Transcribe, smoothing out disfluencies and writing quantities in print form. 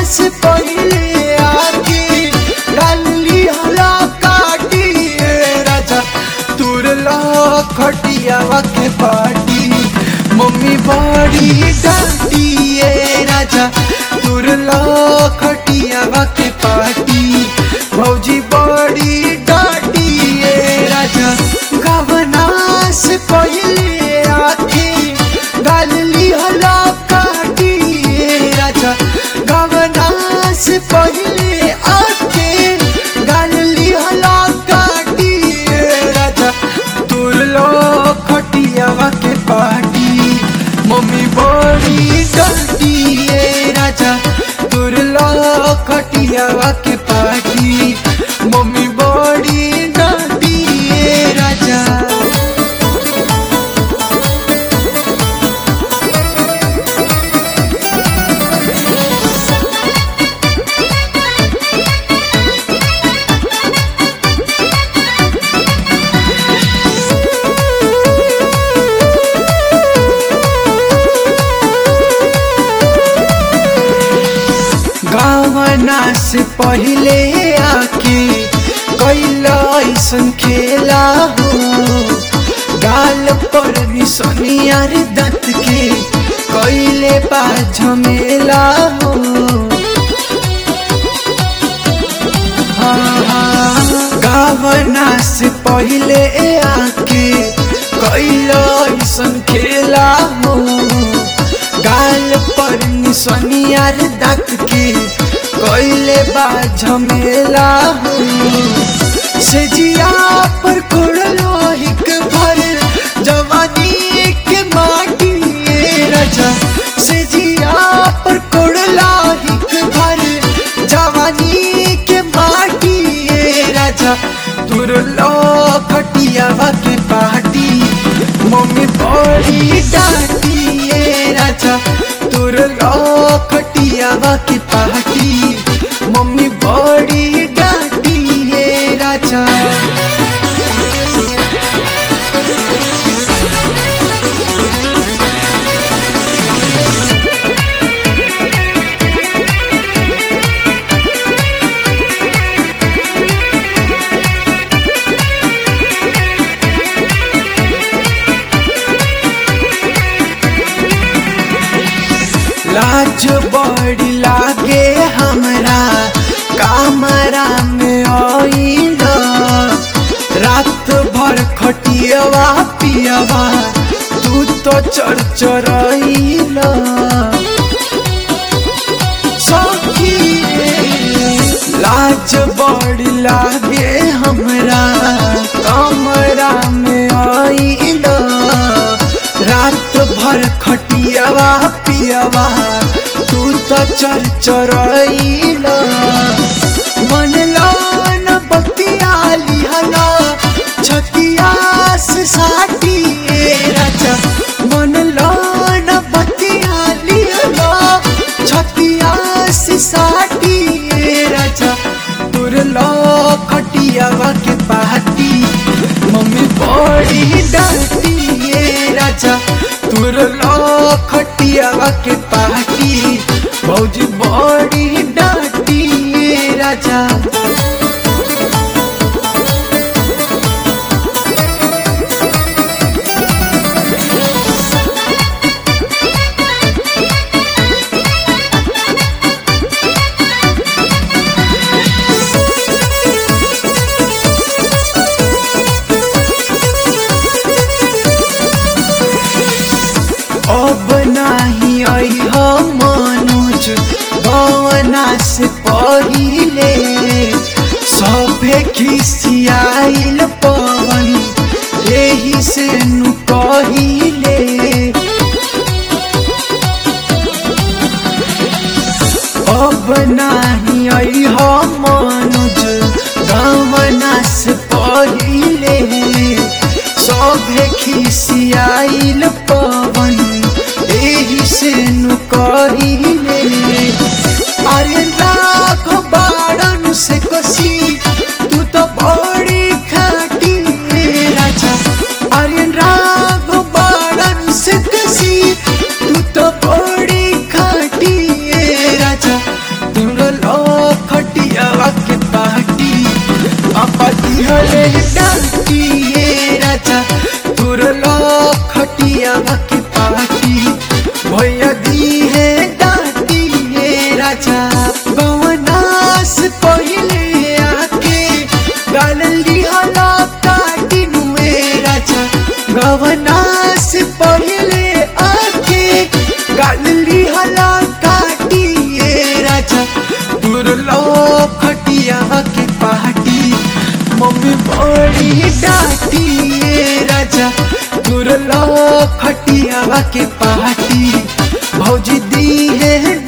से पहले आके डाली हला काटी राजा तुरला खटियावा के पाटी मम्मी बड़ी डांटी राजा तुरला खटियावा के पाटी भौजी बड़ी डांटी राजा गवना से पहले आके डाली हला काटी राजा गवना से पहले आके डाली हला काटी राजा तुरलो खटियावा के पाटी मम्मी बड़ी डांटी राजा तुरलो खटियावा के पाटी मम्मी बड़ी डांटी राजा। गवना से पहले आके कैला ऐसन खेला हो गाल पर निसनियार दत के कैले बा झमेला हो गवना से पहले आके कैला ऐसन खेला हो गाल पर निसनियार दात के कैले बा झमेला हो से जिया पर कोड़लो हिक भर जवानी के माटी राजा से जिया पर कोड़ला हिक भर जवानी के माटी राजा तुरलो खटियावा के पाटी मम्मी बड़ी डांटी राजा तुरलो खटियावा के पाटी मम्मी बड़ी डांटी राजा। लाज बड़ी लागे हमरा कमरा में आइल रात भर खटियावा पियावा तू तो चरचरइल सखी लाज बड़ी लागे हमरा कमरा में आइल रात भर खटियावा पियावा तू तो चरचरइल मन लान बतिया लिहला छतिया से साटी राजा मन लान बतिया लिहला छतिया से साटी राजा तुरलो खटियावा के पाटी मम्मी बड़ी डांटी राजा तुरलो खटियावा के पाटी भौजी बड़ी डांटी राजा। अब नाही अइह मनोज गवना से पहिले सभे खिसियाइल पवन एही से नु कहिले अब नाही अइह मनोज गवना से पहिले सभे खिसियाइल पवन एही से नु कहिले अरे राख बाड़न से कसी तू तो बड़ी खाटी राजा अरे राख बाड़न से कसी तू तो बड़ी खाटी राजा गाल लिहला काटिए राजा तुरलो खटिया के पाटी मम्मी बड़ी डांटिए राजा तुरलो खटिया के पाटी भौजी दी है